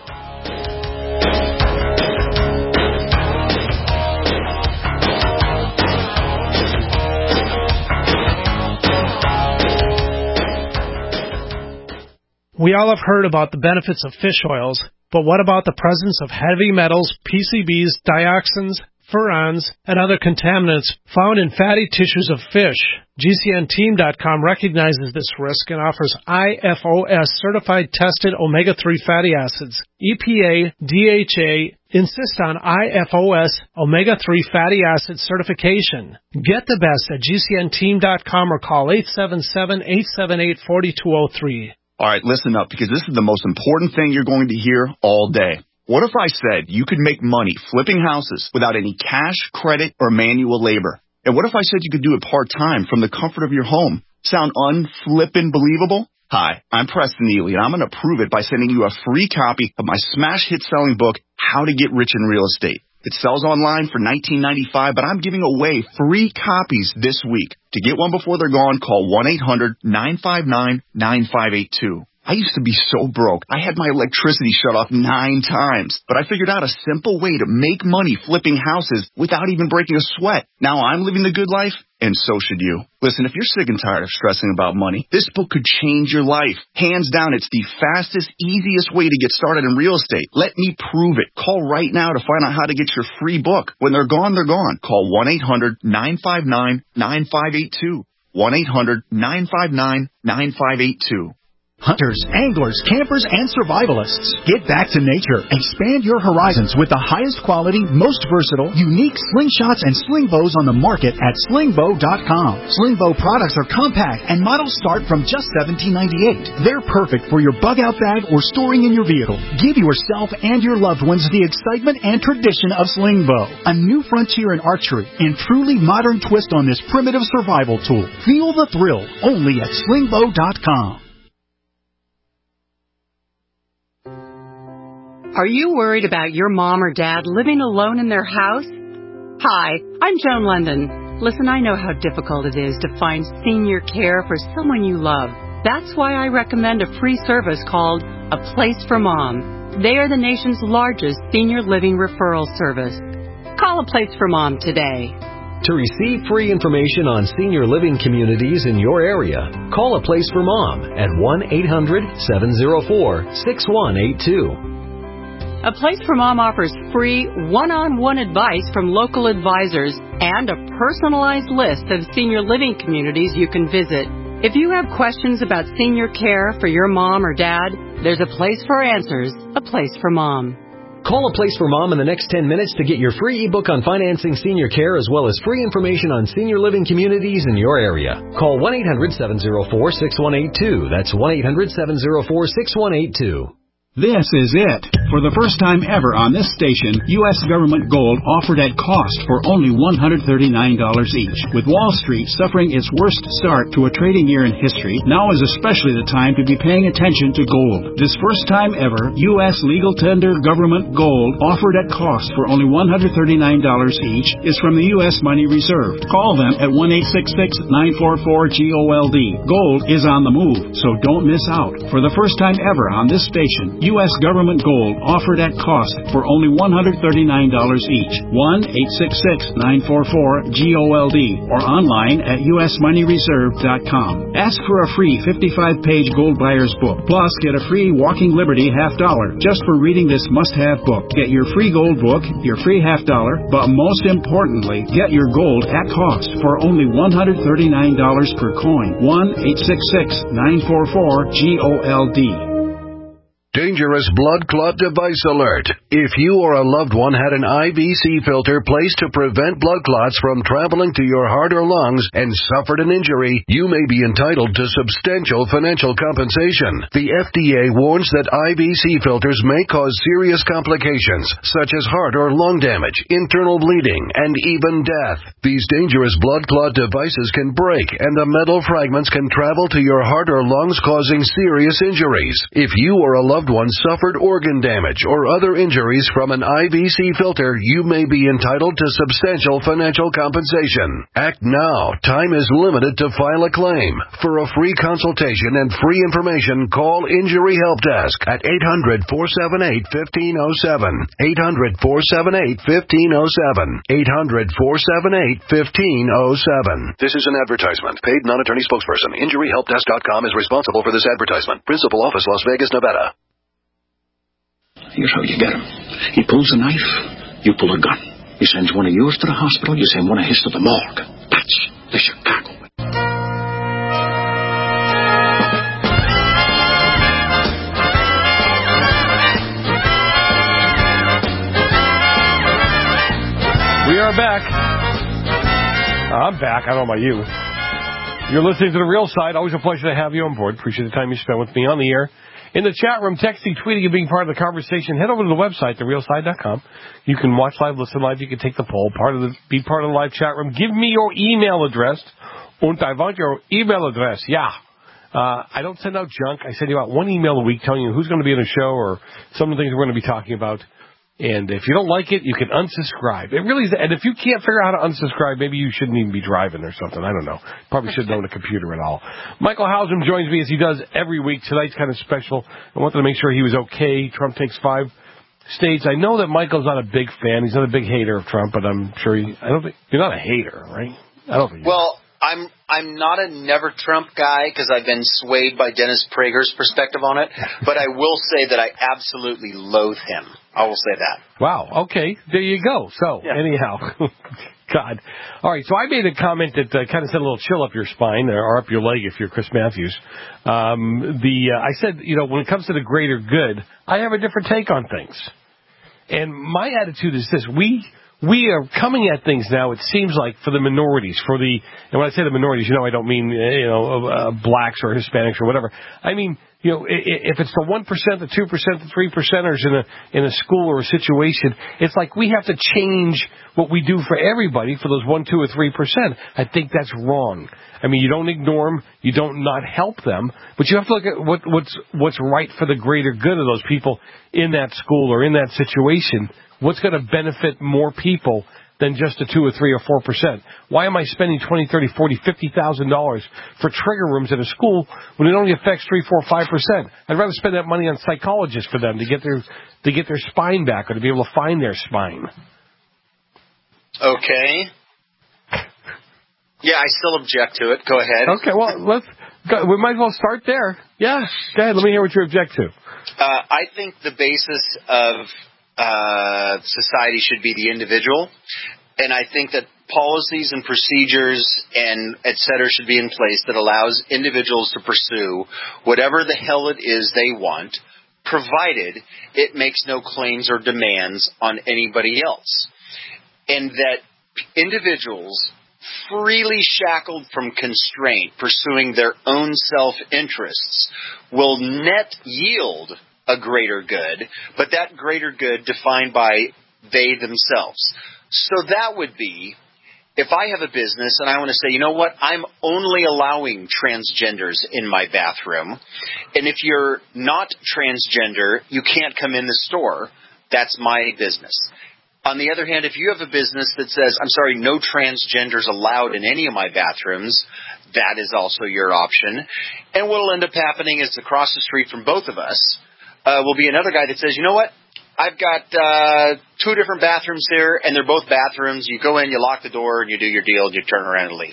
We all have heard about the benefits of fish oils, but what about the presence of heavy metals, P C Bs, dioxins, furans, and other contaminants found in fatty tissues of fish? G C N team dot com recognizes this risk and offers I F O S certified tested omega three fatty acids. E P A, D H A insist on I F O S omega three fatty acid certification. Get the best at G C N team dot com or call eight seven seven, eight seven eight, four two zero three. All right, listen up, because this is the most important thing you're going to hear all day. What if I said you could make money flipping houses without any cash, credit, or manual labor? And what if I said you could do it part-time from the comfort of your home? Sound unflippin' believable? Hi, I'm Preston Ely, and I'm going to prove it by sending you a free copy of my smash hit-selling book, How to Get Rich in Real Estate. It sells online for nineteen ninety-five dollars, but I'm giving away free copies this week. To get one before they're gone, call one eight hundred, nine five nine, nine five eight two. I used to be so broke. I had my electricity shut off nine times, but I figured out a simple way to make money flipping houses without even breaking a sweat. Now I'm living the good life, and so should you. Listen, if you're sick and tired of stressing about money, this book could change your life. Hands down, it's the fastest, easiest way to get started in real estate. Let me prove it. Call right now to find out how to get your free book. When they're gone, they're gone. Call one eight hundred, nine five nine, nine five eight two. one eight hundred, nine five nine, nine five eight two. Hunters, anglers, campers, and survivalists. Get back to nature. Expand your horizons with the highest quality, most versatile, unique slingshots and sling bows on the market at sling bow dot com. Sling bow products are compact and models start from just seventeen ninety-eight. They're perfect for your bug out bag or storing in your vehicle. Give yourself and your loved ones the excitement and tradition of sling bow. A new frontier in archery and truly modern twist on this primitive survival tool. Feel the thrill only at sling bow dot com. Are you worried about your mom or dad living alone in their house? Hi, I'm Joan London. Listen, I know how difficult it is to find senior care for someone you love. That's why I recommend a free service called A Place for Mom. They are the nation's largest senior living referral service. Call A Place for Mom today. To receive free information on senior living communities in your area, call A Place for Mom at one eight hundred seven oh four six one eight two. A Place for Mom offers free one-on-one advice from local advisors and a personalized list of senior living communities you can visit. If you have questions about senior care for your mom or dad, there's a place for answers, A Place for Mom. Call A Place for Mom in the next ten minutes to get your free ebook on financing senior care as well as free information on senior living communities in your area. Call one eight hundred seven oh four six one eight two. That's one eight hundred seven oh four six one eight two. This is it. For the first time ever on this station, U S government gold offered at cost for only one hundred thirty-nine dollars each. With Wall Street suffering its worst start to a trading year in history, now is especially the time to be paying attention to gold. This first time ever, U S legal tender government gold offered at cost for only one hundred thirty-nine dollars each is from the U S Money Reserve. Call them at one eight six six nine four four G O L D. Gold is on the move, so don't miss out. For the first time ever on this station, U S government gold offered at cost for only one hundred thirty-nine dollars each. one eight six six nine four four G O L D or online at U S money reserve dot com. Ask for a free fifty-five page gold buyer's book. Plus, get a free Walking Liberty half dollar just for reading this must-have book. Get your free gold book, your free half dollar, but most importantly, get your gold at cost for only one hundred thirty-nine dollars per coin. one eight six six nine four four G O L D. Dangerous blood clot device alert. If you or a loved one had an I V C filter placed to prevent blood clots from traveling to your heart or lungs and suffered an injury, you may be entitled to substantial financial compensation. The F D A warns that I V C filters may cause serious complications, such as heart or lung damage, internal bleeding, and even death. These dangerous blood clot devices can break, and the metal fragments can travel to your heart or lungs, causing serious injuries. If you or a loved one suffered organ damage or other injuries from an I V C filter, you may be entitled to substantial financial compensation. Act now. Time is limited to file a claim. For a free consultation and free information, call Injury Help Desk at eight hundred four seven eight one five zero seven. eight hundred four seven eight one five zero seven. eight hundred four seven eight one five zero seven. This is an advertisement. Paid non-attorney spokesperson. Injury Help Desk dot com is responsible for this advertisement. Principal office, Las Vegas, Nevada. Here's how you get him. He pulls a knife, you pull a gun. He sends one of yours to the hospital, you send one of his to the morgue. That's the Chicago. We are back. I'm back. I don't know about you. You're listening to The Real Side. Always a pleasure to have you on board. Appreciate the time you spent with me on the air. In the chat room, texting, tweeting, and being part of the conversation, head over to the website, the real side dot com. You can watch live, listen live. You can take the poll, part of the, be part of the live chat room. Give me your email address. Und I want your email address. Yeah. Uh, I don't send out junk. I send you out one email a week telling you who's going to be in the show or some of the things we're going to be talking about. And if you don't like it, you can unsubscribe. It really is. And if you can't figure out how to unsubscribe, maybe you shouldn't even be driving or something. I don't know. Probably shouldn't own a computer at all. Michael Hausum joins me as he does every week. Tonight's kind of special. I wanted to make sure he was okay. Trump takes five states. I know that Michael's not a big fan. He's not a big hater of Trump, but I'm sure he, I don't think, you're not a hater, right? I don't think you Well, I'm I'm not a never Trump guy because I've been swayed by Dennis Prager's perspective on it, but I will say that I absolutely loathe him. I will say that. Wow. Okay. There you go. So, yeah. Anyhow, God. All right. So I made a comment that uh, kind of sent a little chill up your spine or up your leg if you're Chris Matthews. Um, the uh, I said, you know, when it comes to the greater good, I have a different take on things. And my attitude is this. We... We are coming at things now, it seems like, for the minorities, for the, and when I say the minorities, you know, I don't mean, you know, uh, blacks or Hispanics or whatever. I mean, you know, if it's the one percent, the two percent, the three percenters in a, in a school or a situation, it's like we have to change what we do for everybody for those one, two, or three percent. I think that's wrong. I mean, you don't ignore them, you don't not help them, but you have to look at what, what's, what's right for the greater good of those people in that school or in that situation. What's going to benefit more people than just a two or three or four percent? Why am I spending twenty, thirty, forty, fifty thousand dollars for trigger rooms at a school when it only affects three, four, five percent? I'd rather spend that money on psychologists for them to get their to get their spine back or to be able to find their spine. Okay. Yeah, I still object to it. Go ahead. Okay, well, let's. Go, we might as well start there. Yeah, go ahead. Let me hear what you object to. Uh, I think the basis of uh, society should be the individual, and I think that policies and procedures and et cetera should be in place that allows individuals to pursue whatever the hell it is they want, provided it makes no claims or demands on anybody else. And that individuals freely shackled from constraint, pursuing their own self-interests, will net yield a greater good, but that greater good defined by they themselves. So that would be, if I have a business and I want to say, you know what, I'm only allowing transgenders in my bathroom, and if you're not transgender, you can't come in the store, that's my business. On the other hand, if you have a business that says, I'm sorry, no transgenders allowed in any of my bathrooms, that is also your option. And what will end up happening is across the street from both of us uh, will be another guy that says, you know what, I've got uh, two different bathrooms here, and they're both bathrooms. You go in, you lock the door, and you do your deal, and you turn around and leave.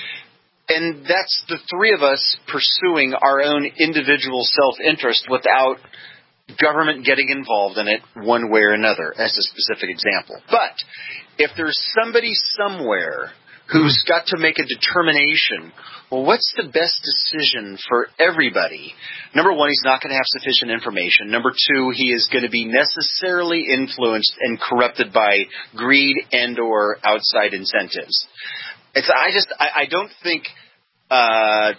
And that's the three of us pursuing our own individual self-interest without government getting involved in it one way or another, as a specific example. But if there's somebody somewhere who's got to make a determination, well, what's the best decision for everybody? Number one, he's not going to have sufficient information. Number two, he is going to be necessarily influenced and corrupted by greed and or outside incentives. It's, I just, I, I don't think... Uh,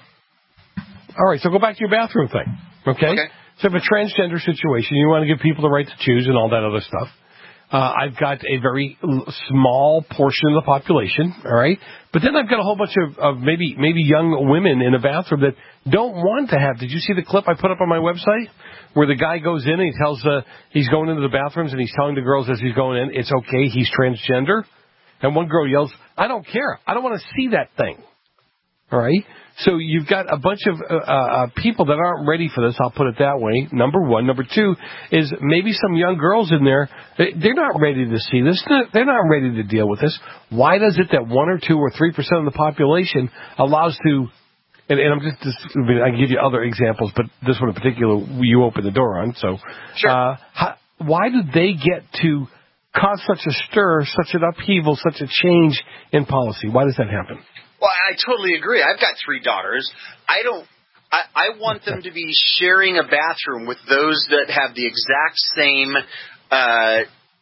All right, so go back to your bathroom thing, okay? Okay. So if a transgender situation, you want to give people the right to choose and all that other stuff. Uh, I've got a very l- small portion of the population, all right? But then I've got a whole bunch of, of maybe maybe young women in a bathroom that don't want to have. Did you see the clip I put up on my website where the guy goes in and he tells uh, he's going into the bathrooms and he's telling the girls as he's going in, it's okay, he's transgender? And one girl yells, I don't care. I don't want to see that thing. All right? So you've got a bunch of uh, uh, people that aren't ready for this, I'll put it that way, number one. Number two is maybe some young girls in there, they're not ready to see this. They're not ready to deal with this. Why does it that one or two or three percent of the population allows to, and, and I'm just, just, I can give you other examples, but this one in particular you open the door on. So sure. uh, how, why do they get to cause such a stir, such an upheaval, such a change in policy? Why does that happen? Well, I totally agree. I've got three daughters. I don't. I, I want them to be sharing a bathroom with those that have the exact same uh,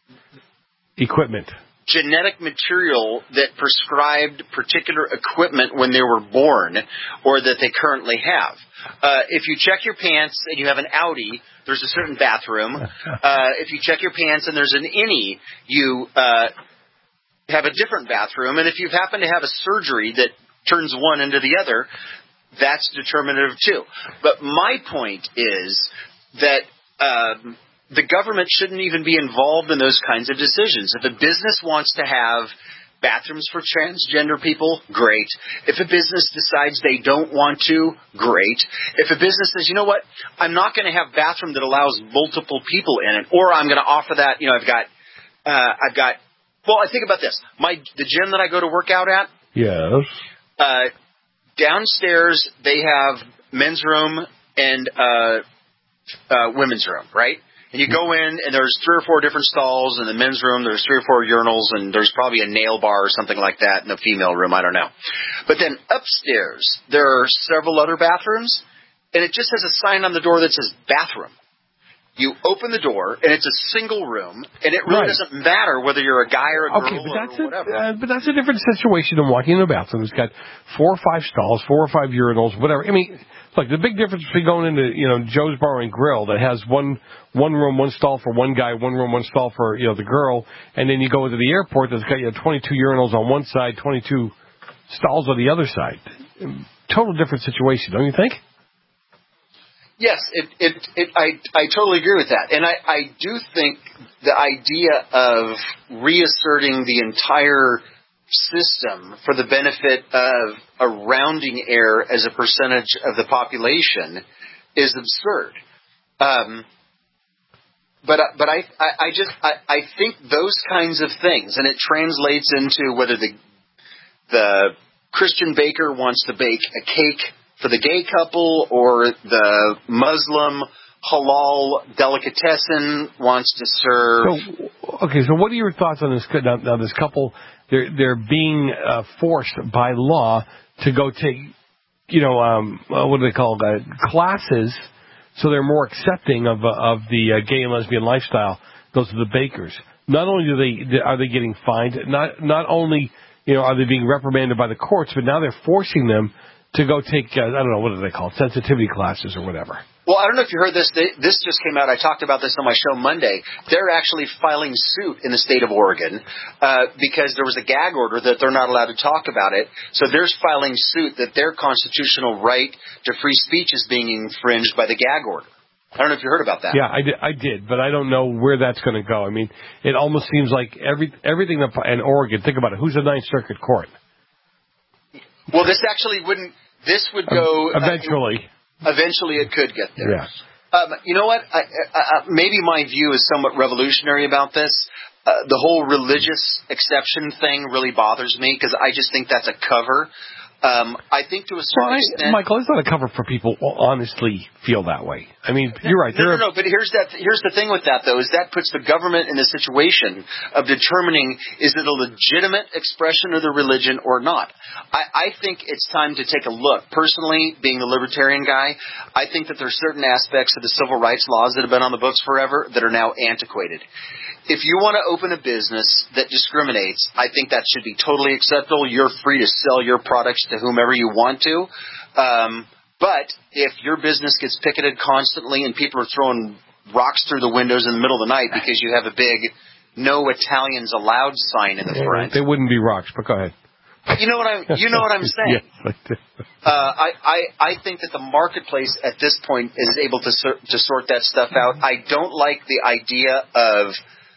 equipment, genetic material that prescribed particular equipment when they were born, or that they currently have. Uh, if you check your pants and you have an Audi, there's a certain bathroom. Uh, if you check your pants and there's an innie, you uh, have a different bathroom. And if you happen to have a surgery that turns one into the other, that's determinative too. But my point is that um, the government shouldn't even be involved in those kinds of decisions. If a business wants to have bathrooms for transgender people, great. If a business decides they don't want to, great. If a business says, you know what, I'm not going to have a bathroom that allows multiple people in it, or I'm going to offer that, you know, I've got, uh, I've got, well, I think about this. My the gym that I go to work out at, yes. Uh, downstairs they have men's room and uh, uh, women's room, right? And you go in and there's three or four different stalls. In the men's room there's three or four urinals, and there's probably a nail bar or something like that in the female room. I don't know. But then upstairs there are several other bathrooms, and it just has a sign on the door that says bathroom. You open the door, and it's a single room, and it really right. doesn't matter whether you're a guy or a girl okay, but that's or a, whatever. Uh, but that's a different situation than walking in a bathroom. It's got four or five stalls, four or five urinals, whatever. I mean, look, the big difference between going into, you know, Joe's Bar and Grill that has one one room, one stall for one guy, one room, one stall for, you know, the girl, and then you go into the airport that's got, you know, twenty-two urinals on one side, twenty-two stalls on the other side. Total different situation, don't you think? Yes, it, it, it, I, I totally agree with that. And I, I do think the idea of reasserting the entire system for the benefit of a rounding error as a percentage of the population is absurd. Um, but but I, I, I just I, I think those kinds of things, and it translates into whether the the Christian baker wants to bake a cake for the gay couple, or the Muslim halal delicatessen wants to serve. So, okay, so what are your thoughts on this? Now, now this couple, they're they're being uh, forced by law to go take, you know, um, uh, what do they call it, uh, classes, so they're more accepting of uh, of the uh, gay and lesbian lifestyle. Those are the bakers. Not only do they are they getting fined, not not only you know are they being reprimanded by the courts, but now they're forcing them to go take uh, I don't know, what do they call it, sensitivity classes or whatever. Well, I don't know if you heard this. This just came out. I talked about this on my show Monday. They're actually filing suit in the state of Oregon uh, because there was a gag order that they're not allowed to talk about it. So they're filing suit that their constitutional right to free speech is being infringed by the gag order. I don't know if you heard about that. Yeah, I did, I did, but I don't know where that's going to go. I mean, it almost seems like every everything that, in Oregon, think about it. Who's the Ninth Circuit Court? Well, this actually wouldn't. This would go um, eventually. Uh, Eventually, it could get there. Yeah. Um, you know what? I, I, I, maybe my view is somewhat revolutionary about this. Uh, the whole religious exception thing really bothers me because I just think that's a cover. Um, I think to a certain well, I, extent, Michael, it's not a cover for people who honestly feel that way. I mean, you're right. No, no, no. But here's that. Here's the thing with that, though, is that puts the government in a situation of determining is it a legitimate expression of the religion or not. I, I think it's time to take a look. Personally, being the libertarian guy, I think that there are certain aspects of the civil rights laws that have been on the books forever that are now antiquated. If you want to open a business that discriminates, I think that should be totally acceptable. You're free to sell your products to whomever you want to. Um, but if your business gets picketed constantly and people are throwing rocks through the windows in the middle of the night because you have a big "No Italians Allowed" sign in the front, they wouldn't be rocks. But go ahead. You know what I'm. You know what I'm saying. Yes, I do. Uh, I, I I think that the marketplace at this point is able to sort, to sort that stuff out. I don't like the idea of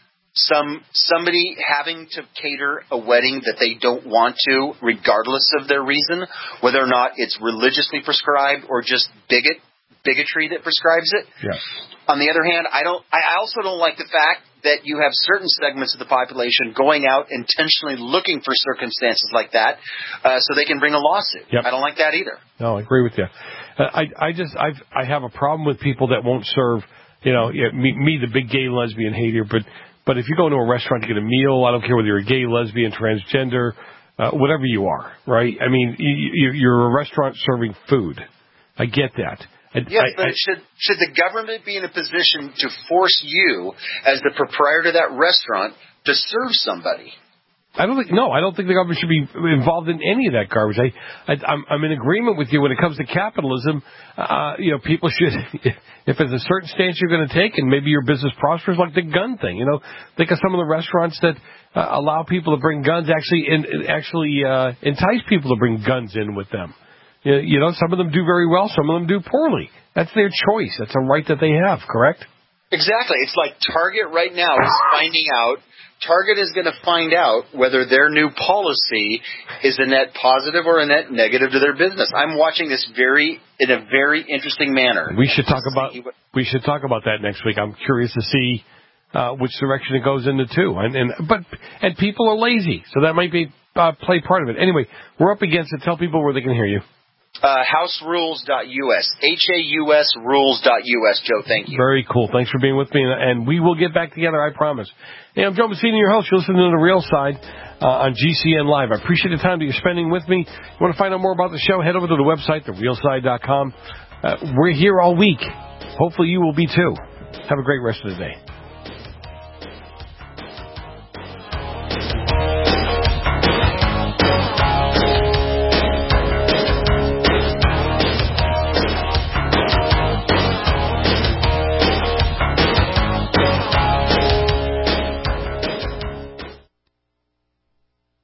Some somebody having to cater a wedding that they don't want to, regardless of their reason, whether or not it's religiously prescribed or just bigot bigotry that prescribes it. Yeah. On the other hand, I don't. I also don't like the fact that you have certain segments of the population going out intentionally looking for circumstances like that, uh, so they can bring a lawsuit. Yep. I don't like that either. No, I agree with you. Uh, I I just I've I have a problem with people that won't serve. You know, yeah, me, me the big gay lesbian hater, but. But if you go into a restaurant to get a meal, I don't care whether you're a gay, lesbian, transgender, uh, whatever you are, right? I mean, you, you're a restaurant serving food. I get that. I, yes, I, but I, should should the government be in a position to force you, as the proprietor of that restaurant, to serve somebody? I don't think no. I don't think the government should be involved in any of that garbage. I, I I'm, I'm in agreement with you when it comes to capitalism. Uh, you know, people should, if it's a certain stance you're going to take, and maybe your business prospers, like the gun thing. You know, think of some of the restaurants that uh, allow people to bring guns. Actually, in, actually uh, entice people to bring guns in with them. You know, some of them do very well, some of them do poorly. That's their choice. That's a right that they have. Correct? Exactly. It's like Target right now is finding out. Target is going to find out whether their new policy is a net positive or a net negative to their business. I'm watching this very in a very interesting manner. We should talk about we should talk about that next week. I'm curious to see uh, which direction it goes into too. And, and but and people are lazy, so that might be uh, play part of it. Anyway, we're up against it. Tell people where they can hear you. Uh, house rules dot U S. H A U S rules dot U S. Joe, thank you. Very cool. Thanks for being with me, and we will get back together, I promise. Hey, I'm Joe Messina, your host. You're listening to The Real Side uh, on G C N Live. I appreciate the time that you're spending with me. You want to find out more about the show, head over to the website, the real side dot com. Uh, we're here all week. Hopefully you will be too. Have a great rest of the day.